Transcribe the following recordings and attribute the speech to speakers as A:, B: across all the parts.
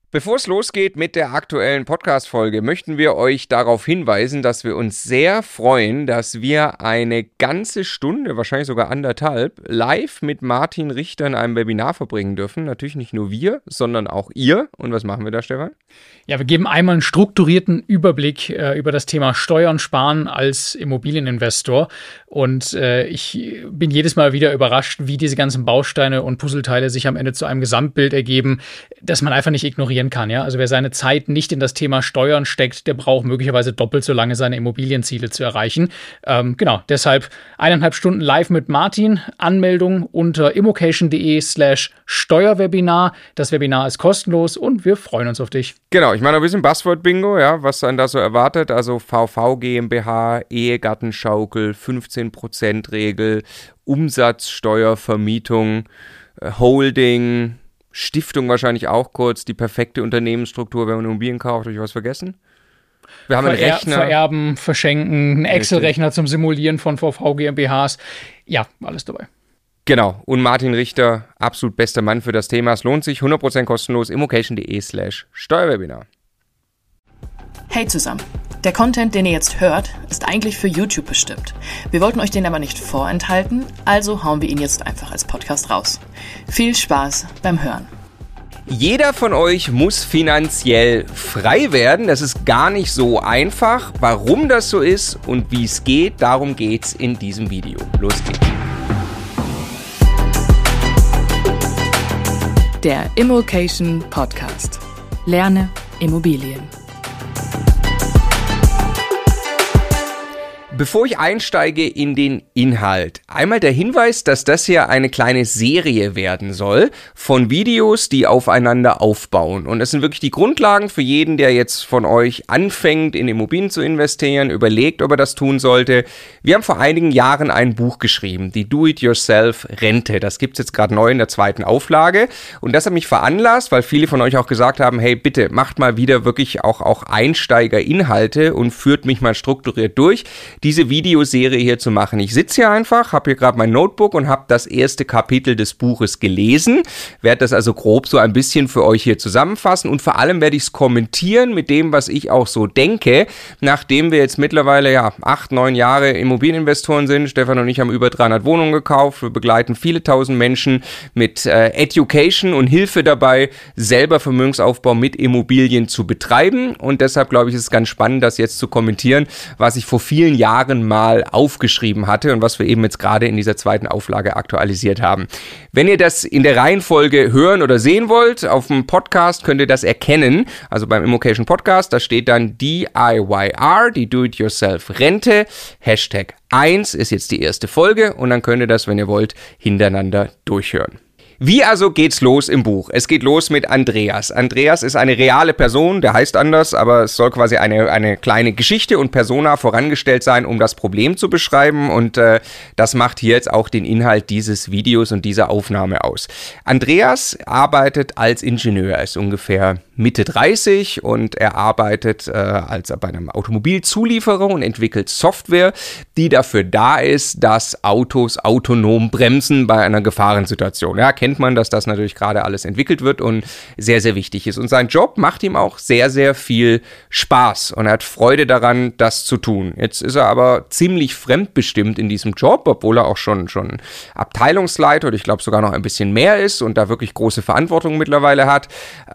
A: Bevor es losgeht mit der aktuellen Podcast-Folge, möchten wir euch darauf hinweisen, dass wir uns sehr freuen, dass wir eine ganze Stunde, wahrscheinlich sogar anderthalb, live mit Martin Richter in einem Webinar verbringen dürfen. Natürlich nicht nur wir, sondern auch ihr. Und was machen wir da, Stefan?
B: Ja, wir geben einmal einen strukturierten Überblick über das Thema Steuern sparen als Immobilieninvestor. Und ich bin jedes Mal wieder überrascht, wie diese ganzen Bausteine und Puzzleteile sich am Ende zu einem Gesamtbild ergeben, das man einfach nicht ignorieren kann. Ja? Also wer seine Zeit nicht in das Thema Steuern steckt, der braucht möglicherweise doppelt so lange, seine Immobilienziele zu erreichen. Genau, deshalb 1,5 Stunden live mit Martin. Anmeldung unter immocation.de/Steuerwebinar. Das Webinar ist kostenlos und wir freuen uns auf dich.
A: Genau, ich meine ein bisschen Buzzword-Bingo, ja, was einen da so erwartet. Also VV GmbH, Ehegattenschaukel, 15%-Regel, Umsatzsteuervermietung, Holding, Stiftung wahrscheinlich auch kurz, die perfekte Unternehmensstruktur, wenn man Immobilien kauft. Habe ich was vergessen? Wir haben einen Rechner.
B: Vererben, verschenken, einen Excel-Rechner zum Simulieren von VV GmbHs. Ja, alles dabei.
A: Genau, und Martin Richter, absolut bester Mann für das Thema. Es lohnt sich, 100% kostenlos, immocation.de/Steuerwebinar.
C: Hey zusammen, der Content, den ihr jetzt hört, ist eigentlich für YouTube bestimmt. Wir wollten euch den aber nicht vorenthalten, also hauen wir ihn jetzt einfach als Podcast raus. Viel Spaß beim Hören.
A: Jeder von euch muss finanziell frei werden. Das ist gar nicht so einfach. Warum das so ist und wie es geht, darum geht's in diesem Video. Los geht's.
C: Der Immocation Podcast. Lerne Immobilien.
A: Bevor ich einsteige in den Inhalt, einmal der Hinweis, dass das hier eine kleine Serie werden soll von Videos, die aufeinander aufbauen. Und das sind wirklich die Grundlagen für jeden, der jetzt von euch anfängt, in Immobilien zu investieren, überlegt, ob er das tun sollte. Wir haben vor einigen Jahren ein Buch geschrieben, die Do-It-Yourself-Rente. Das gibt's jetzt gerade neu in der 2. Auflage. Und das hat mich veranlasst, weil viele von euch auch gesagt haben, hey, bitte macht mal wieder wirklich auch Einsteigerinhalte und führt mich mal strukturiert durch, diese Videoserie hier zu machen. Ich sitze hier einfach, habe hier gerade mein Notebook und habe das erste Kapitel des Buches gelesen, werde das also grob so ein bisschen für euch hier zusammenfassen und vor allem werde ich es kommentieren mit dem, was ich auch so denke, nachdem wir jetzt mittlerweile 8, 9 Jahre Immobilieninvestoren sind. Stefan und ich haben über 300 Wohnungen gekauft, wir begleiten viele tausend Menschen mit Education und Hilfe dabei, selber Vermögensaufbau mit Immobilien zu betreiben und deshalb glaube ich, ist es ganz spannend, das jetzt zu kommentieren, was ich vor vielen Jahren mal aufgeschrieben hatte und was wir eben jetzt gerade in dieser 2. Auflage aktualisiert haben. Wenn ihr das in der Reihenfolge hören oder sehen wollt, auf dem Podcast könnt ihr das erkennen, also beim Immocation Podcast, da steht dann DIYR, die Do-It-Yourself-Rente, Hashtag 1 ist jetzt die erste Folge und dann könnt ihr das, wenn ihr wollt, hintereinander durchhören. Wie also geht's los im Buch? Es geht los mit Andreas. Andreas ist eine reale Person, der heißt anders, aber es soll quasi eine kleine Geschichte und Persona vorangestellt sein, um das Problem zu beschreiben und das macht hier jetzt auch den Inhalt dieses Videos und dieser Aufnahme aus. Andreas arbeitet als Ingenieur, er ist ungefähr Mitte 30 und er arbeitet bei einem Automobilzulieferer und entwickelt Software, die dafür da ist, dass Autos autonom bremsen bei einer Gefahrensituation. Ja, kennt man, dass das natürlich gerade alles entwickelt wird und sehr, sehr wichtig ist. Und sein Job macht ihm auch sehr, sehr viel Spaß und er hat Freude daran, das zu tun. Jetzt ist er aber ziemlich fremdbestimmt in diesem Job, obwohl er auch schon Abteilungsleiter oder ich glaube sogar noch ein bisschen mehr ist und da wirklich große Verantwortung mittlerweile hat.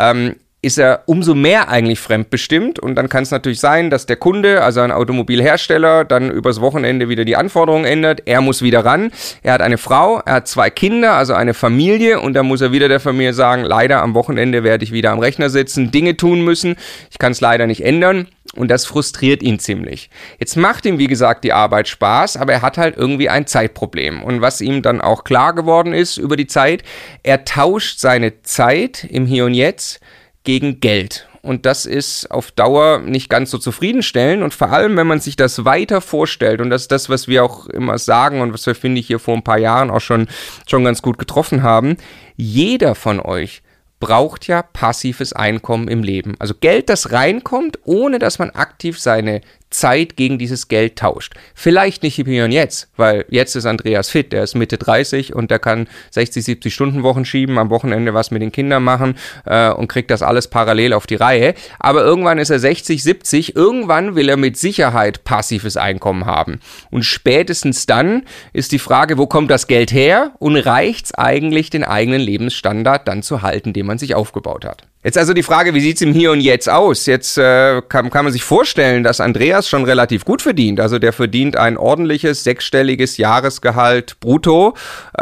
A: Ist er umso mehr eigentlich fremdbestimmt und dann kann es natürlich sein, dass der Kunde, also ein Automobilhersteller, dann übers Wochenende wieder die Anforderungen ändert, er muss wieder ran, er hat eine Frau, er hat 2 Kinder, also eine Familie und dann muss er wieder der Familie sagen, leider am Wochenende werde ich wieder am Rechner sitzen, Dinge tun müssen, ich kann es leider nicht ändern und das frustriert ihn ziemlich. Jetzt macht ihm, wie gesagt, die Arbeit Spaß, aber er hat halt irgendwie ein Zeitproblem und was ihm dann auch klar geworden ist über die Zeit, er tauscht seine Zeit im Hier und Jetzt gegen Geld. Und das ist auf Dauer nicht ganz so zufriedenstellend. Und vor allem, wenn man sich das weiter vorstellt, und das ist das, was wir auch immer sagen und was wir, finde ich, hier vor ein paar Jahren auch schon ganz gut getroffen haben, jeder von euch braucht ja passives Einkommen im Leben. Also Geld, das reinkommt, ohne dass man aktiv seine Zeit gegen dieses Geld tauscht. Vielleicht nicht hier und jetzt, weil jetzt ist Andreas fit, der ist Mitte 30 und der kann 60, 70 Stunden Wochen schieben, am Wochenende was mit den Kindern machen und kriegt das alles parallel auf die Reihe. Aber irgendwann ist er 60, 70, irgendwann will er mit Sicherheit passives Einkommen haben. Und spätestens dann ist die Frage, wo kommt das Geld her und reicht's eigentlich, den eigenen Lebensstandard dann zu halten, den man sich aufgebaut hat? Jetzt also die Frage, wie sieht's im Hier und Jetzt aus? Jetzt kann man sich vorstellen, dass Andreas schon relativ gut verdient. Also der verdient ein ordentliches, 6-stelliges Jahresgehalt brutto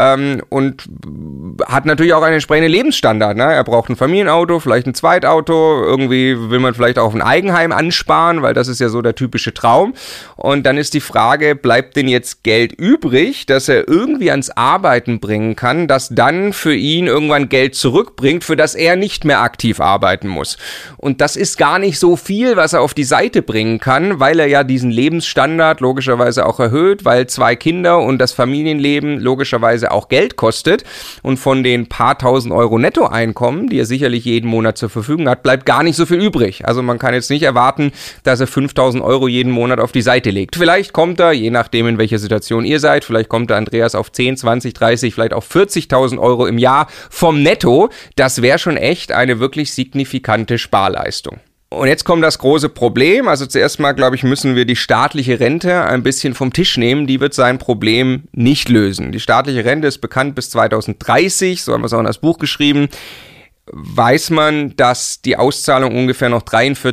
A: und hat natürlich auch einen entsprechenden Lebensstandard. Ne? Er braucht ein Familienauto, vielleicht ein Zweitauto. Irgendwie will man vielleicht auch ein Eigenheim ansparen, weil das ist ja so der typische Traum. Und dann ist die Frage, bleibt denn jetzt Geld übrig, dass er irgendwie ans Arbeiten bringen kann, das dann für ihn irgendwann Geld zurückbringt, für das er nicht mehr aktiv arbeiten muss. Und das ist gar nicht so viel, was er auf die Seite bringen kann, weil er ja diesen Lebensstandard logischerweise auch erhöht, weil 2 Kinder und das Familienleben logischerweise auch Geld kostet. Und von den paar tausend Euro Nettoeinkommen, die er sicherlich jeden Monat zur Verfügung hat, bleibt gar nicht so viel übrig. Also man kann jetzt nicht erwarten, dass er 5.000 Euro jeden Monat auf die Seite legt. Vielleicht kommt er, je nachdem in welcher Situation ihr seid, vielleicht kommt der Andreas auf 10, 20, 30, vielleicht auf 40.000 Euro im Jahr vom Netto. Das wäre schon echt eine wirklich signifikante Sparleistung. Und jetzt kommt das große Problem. Also zuerst mal, glaube ich, müssen wir die staatliche Rente ein bisschen vom Tisch nehmen. Die wird sein Problem nicht lösen. Die staatliche Rente ist bekannt bis 2030, so haben wir es auch in das Buch geschrieben. Weiß man, dass die Auszahlung ungefähr noch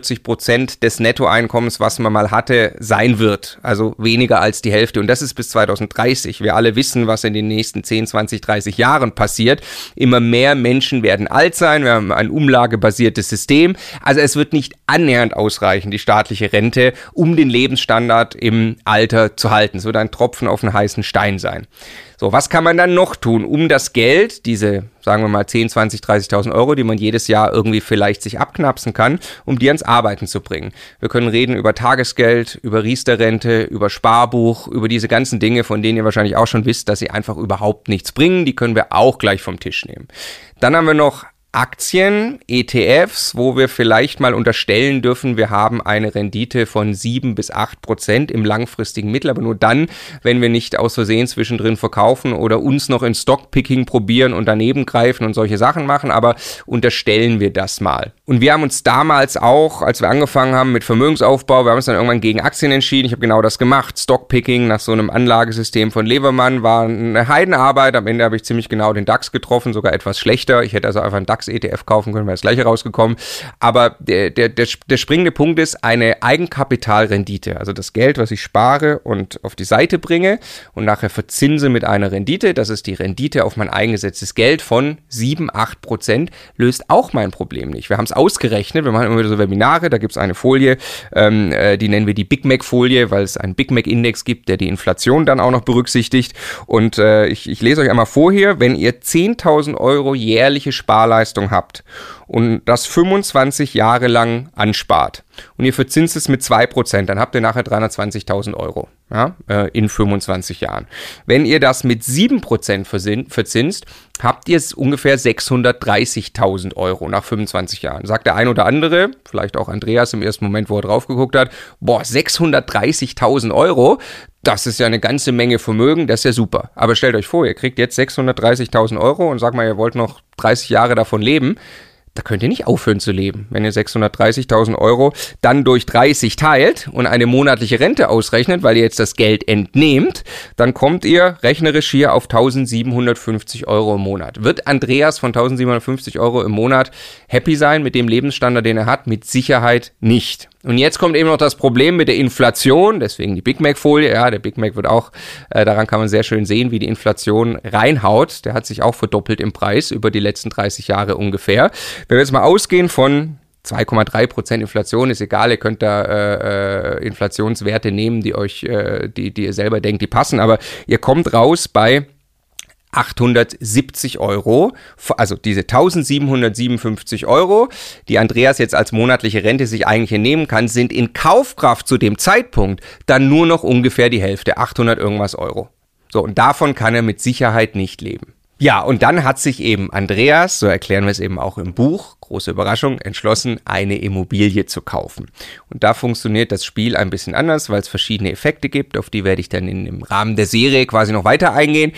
A: 43% des Nettoeinkommens, was man mal hatte, sein wird. Also weniger als die Hälfte. Und das ist bis 2030. Wir alle wissen, was in den nächsten 10, 20, 30 Jahren passiert. Immer mehr Menschen werden alt sein. Wir haben ein umlagebasiertes System. Also es wird nicht annähernd ausreichen, die staatliche Rente, um den Lebensstandard im Alter zu halten. Es wird ein Tropfen auf einen heißen Stein sein. So, was kann man dann noch tun, um das Geld, diese, sagen wir mal, 10, 20, 30.000 Euro, die man jedes Jahr irgendwie vielleicht sich abknapsen kann, um die ans Arbeiten zu bringen? Wir können reden über Tagesgeld, über Riester-Rente, über Sparbuch, über diese ganzen Dinge, von denen ihr wahrscheinlich auch schon wisst, dass sie einfach überhaupt nichts bringen. Die können wir auch gleich vom Tisch nehmen. Dann haben wir noch Aktien, ETFs, wo wir vielleicht mal unterstellen dürfen, wir haben eine Rendite von 7 bis 8% im langfristigen Mittel, aber nur dann, wenn wir nicht aus Versehen zwischendrin verkaufen oder uns noch in Stockpicking probieren und daneben greifen und solche Sachen machen, aber unterstellen wir das mal. Und wir haben uns damals auch, als wir angefangen haben mit Vermögensaufbau, wir haben uns dann irgendwann gegen Aktien entschieden. Ich habe genau das gemacht. Stockpicking nach so einem Anlagesystem von Levermann war eine Heidenarbeit. Am Ende habe ich ziemlich genau den DAX getroffen, sogar etwas schlechter. Ich hätte also einfach einen DAX-ETF kaufen können, wäre das gleiche rausgekommen. Aber der springende Punkt ist eine Eigenkapitalrendite. Also das Geld, was ich spare und auf die Seite bringe und nachher verzinse mit einer Rendite. Das ist die Rendite auf mein eingesetztes Geld von 7, 8%, löst auch mein Problem nicht. Wir haben es ausgerechnet, wir machen immer wieder so Webinare, da gibt es eine Folie, die nennen wir die Big Mac-Folie, weil es einen Big Mac-Index gibt, der die Inflation dann auch noch berücksichtigt. Und ich lese euch einmal vor hier, wenn ihr 10.000 Euro jährliche Sparleistung habt und das 25 Jahre lang anspart und ihr verzinst es mit 2%, dann habt ihr nachher 320.000 Euro, ja, in 25 Jahren. Wenn ihr das mit 7% verzinst, habt ihr es ungefähr 630.000 Euro nach 25 Jahren. Sagt der ein oder andere, vielleicht auch Andreas im ersten Moment, wo er drauf geguckt hat, 630.000 Euro, das ist ja eine ganze Menge Vermögen, das ist ja super. Aber stellt euch vor, ihr kriegt jetzt 630.000 Euro und sagt mal, ihr wollt noch 30 Jahre davon leben. Da könnt ihr nicht aufhören zu leben. Wenn ihr 630.000 Euro dann durch 30 teilt und eine monatliche Rente ausrechnet, weil ihr jetzt das Geld entnehmt, dann kommt ihr rechnerisch hier auf 1.750 Euro im Monat. Wird Andreas von 1.750 Euro im Monat happy sein mit dem Lebensstandard, den er hat? Mit Sicherheit nicht. Und jetzt kommt eben noch das Problem mit der Inflation, deswegen die Big Mac-Folie. Ja, der Big Mac wird auch, daran kann man sehr schön sehen, wie die Inflation reinhaut. Der hat sich auch verdoppelt im Preis über die letzten 30 Jahre ungefähr. Wenn wir jetzt mal ausgehen von 2,3% Inflation, ist egal, ihr könnt da Inflationswerte nehmen, die ihr selber denkt, die passen, aber ihr kommt raus bei 870 Euro, also diese 1.757 Euro, die Andreas jetzt als monatliche Rente sich eigentlich entnehmen kann, sind in Kaufkraft zu dem Zeitpunkt dann nur noch ungefähr die Hälfte, 800 irgendwas Euro. So, und davon kann er mit Sicherheit nicht leben. Ja, und dann hat sich eben Andreas, so erklären wir es eben auch im Buch, große Überraschung, entschlossen, eine Immobilie zu kaufen. Und da funktioniert das Spiel ein bisschen anders, weil es verschiedene Effekte gibt, auf die werde ich dann im Rahmen der Serie quasi noch weiter eingehen.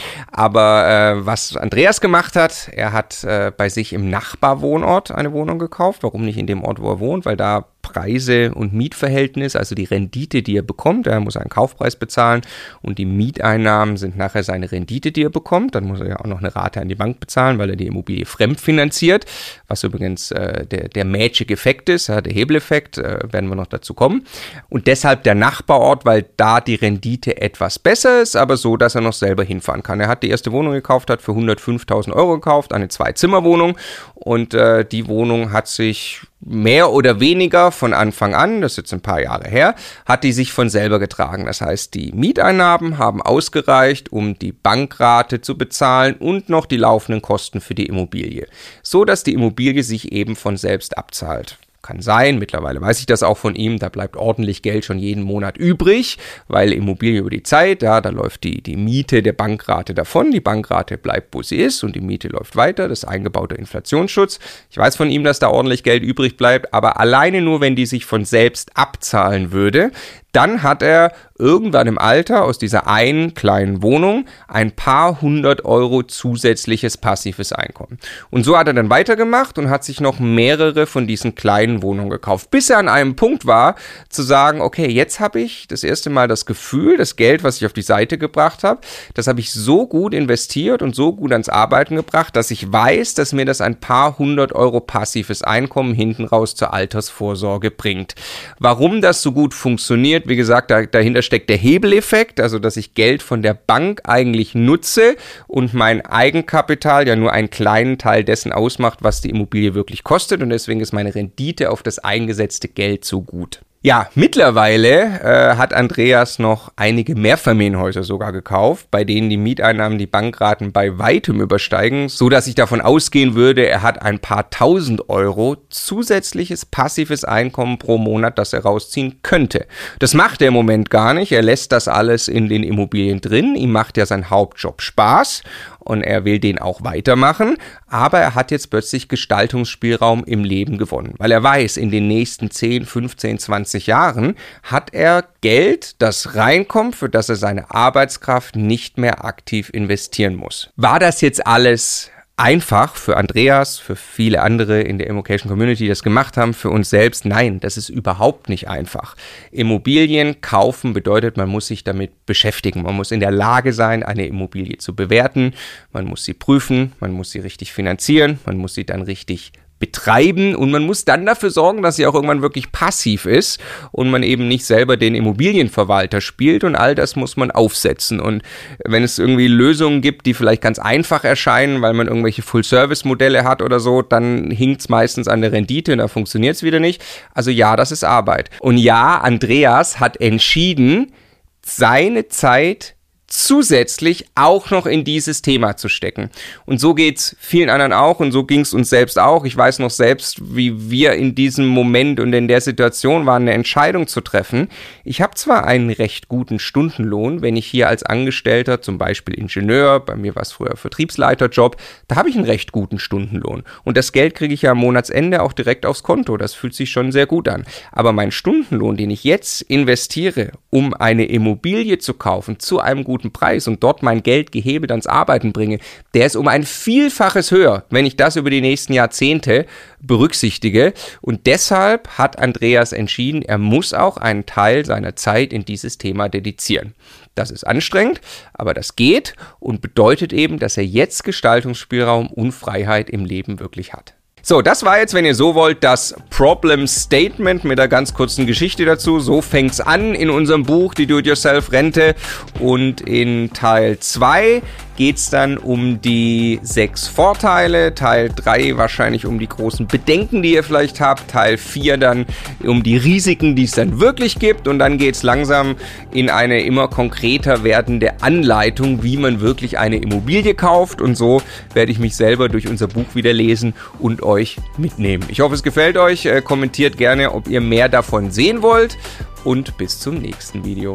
A: Aber was Andreas gemacht hat, er hat bei sich im Nachbarwohnort eine Wohnung gekauft. Warum nicht in dem Ort, wo er wohnt? Weil da Preise und Mietverhältnis, also die Rendite, die er bekommt, er muss einen Kaufpreis bezahlen und die Mieteinnahmen sind nachher seine Rendite, die er bekommt. Dann muss er ja auch noch eine Rate an die Bank bezahlen, weil er die Immobilie fremdfinanziert, was übrigens der Magic-Effekt ist, der Hebeleffekt, werden wir noch dazu kommen. Und deshalb der Nachbarort, weil da die Rendite etwas besser ist, aber so, dass er noch selber hinfahren kann. Er hat die erste Wohnung gekauft, hat für 105.000 € gekauft, eine 2-Zimmer-Wohnung und die Wohnung hat sich mehr oder weniger von Anfang an, das ist jetzt ein paar Jahre her, hat die sich von selber getragen. Das heißt, die Mieteinnahmen haben ausgereicht, um die Bankrate zu bezahlen und noch die laufenden Kosten für die Immobilie, so dass die Immobilie sich eben von selbst abzahlt. Kann sein, mittlerweile weiß ich das auch von ihm, da bleibt ordentlich Geld schon jeden Monat übrig, weil Immobilie über die Zeit, ja, da läuft die Miete der Bankrate davon, die Bankrate bleibt, wo sie ist und die Miete läuft weiter, das ist eingebauter Inflationsschutz. Ich weiß von ihm, dass da ordentlich Geld übrig bleibt, aber alleine nur, wenn die sich von selbst abzahlen würde, dann hat er irgendwann im Alter aus dieser einen kleinen Wohnung ein paar 100 € zusätzliches passives Einkommen. Und so hat er dann weitergemacht und hat sich noch mehrere von diesen kleinen Wohnungen gekauft, bis er an einem Punkt war, zu sagen, okay, jetzt habe ich das erste Mal das Gefühl, das Geld, was ich auf die Seite gebracht habe, das habe ich so gut investiert und so gut ans Arbeiten gebracht, dass ich weiß, dass mir das ein paar 100 € passives Einkommen hinten raus zur Altersvorsorge bringt. Warum das so gut funktioniert, wie gesagt, dahinter steckt der Hebeleffekt, also dass ich Geld von der Bank eigentlich nutze und mein Eigenkapital ja nur einen kleinen Teil dessen ausmacht, was die Immobilie wirklich kostet und deswegen ist meine Rendite auf das eingesetzte Geld so gut. Ja, mittlerweile hat Andreas noch einige Mehrfamilienhäuser sogar gekauft, bei denen die Mieteinnahmen die Bankraten bei weitem übersteigen, so dass ich davon ausgehen würde, er hat ein paar 1.000 € zusätzliches passives Einkommen pro Monat, das er rausziehen könnte. Das macht er im Moment gar nicht, er lässt das alles in den Immobilien drin, ihm macht ja sein Hauptjob Spaß und er will den auch weitermachen, aber er hat jetzt plötzlich Gestaltungsspielraum im Leben gewonnen, weil er weiß, in den nächsten 10, 15, 20 Jahren hat er Geld, das reinkommt, für das er seine Arbeitskraft nicht mehr aktiv investieren muss. War das jetzt alles einfach für Andreas, für viele andere in der Immocation Community, die das gemacht haben, für uns selbst? Nein, das ist überhaupt nicht einfach. Immobilien kaufen bedeutet, man muss sich damit beschäftigen. Man muss in der Lage sein, eine Immobilie zu bewerten. Man muss sie prüfen, man muss sie richtig finanzieren, man muss sie dann richtig betreiben und man muss dann dafür sorgen, dass sie auch irgendwann wirklich passiv ist und man eben nicht selber den Immobilienverwalter spielt und all das muss man aufsetzen. Und wenn es irgendwie Lösungen gibt, die vielleicht ganz einfach erscheinen, weil man irgendwelche Full-Service-Modelle hat oder so, dann hinkt es meistens an der Rendite und da funktioniert es wieder nicht. Also ja, das ist Arbeit. Und ja, Andreas hat entschieden, seine Zeit zusätzlich auch noch in dieses Thema zu stecken. Und so geht's vielen anderen auch und so ging's uns selbst auch. Ich weiß noch selbst, wie wir in diesem Moment und in der Situation waren, eine Entscheidung zu treffen. Ich habe zwar einen recht guten Stundenlohn, wenn ich hier als Angestellter, zum Beispiel Ingenieur, bei mir war es früher Vertriebsleiterjob, da habe ich einen recht guten Stundenlohn. Und das Geld kriege ich ja am Monatsende auch direkt aufs Konto. Das fühlt sich schon sehr gut an. Aber mein Stundenlohn, den ich jetzt investiere, um eine Immobilie zu kaufen, zu einem guten Preis und dort mein Geld gehebelt ans Arbeiten bringe, der ist um ein Vielfaches höher, wenn ich das über die nächsten Jahrzehnte berücksichtige. Und deshalb hat Andreas entschieden, er muss auch einen Teil seiner Zeit in dieses Thema dedizieren. Das ist anstrengend, aber das geht und bedeutet eben, dass er jetzt Gestaltungsspielraum und Freiheit im Leben wirklich hat. So, das war jetzt, wenn ihr so wollt, das Problem Statement mit einer ganz kurzen Geschichte dazu. So fängt's an in unserem Buch, die Do-it-yourself-Rente. Und in Teil 2 geht's dann um die 6 Vorteile, Teil 3 wahrscheinlich um die großen Bedenken, die ihr vielleicht habt, Teil 4 dann um die Risiken, die es dann wirklich gibt und dann geht's langsam in eine immer konkreter werdende Anleitung, wie man wirklich eine Immobilie kauft und so werde ich mich selber durch unser Buch wieder lesen und euch mitnehmen. Ich hoffe, es gefällt euch, kommentiert gerne, ob ihr mehr davon sehen wollt und bis zum nächsten Video.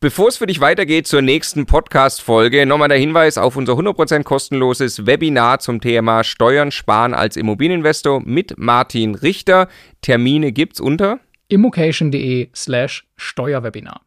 A: Bevor es für dich weitergeht zur nächsten Podcast-Folge, nochmal der Hinweis auf unser 100% kostenloses Webinar zum Thema Steuern sparen als Immobilieninvestor mit Martin Richter. Termine gibt's unter
B: immocation.de/Steuerwebinar.